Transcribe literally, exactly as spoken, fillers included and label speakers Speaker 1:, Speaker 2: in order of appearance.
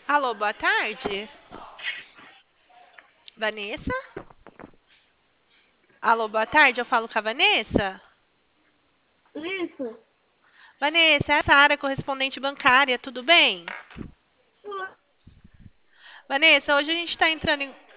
Speaker 1: Alô, boa tarde. Vanessa? Alô, boa tarde. Eu falo com a Vanessa?
Speaker 2: Isso.
Speaker 1: Vanessa, essa área correspondente bancária, tudo bem? Vanessa, hoje a gente está entrando em,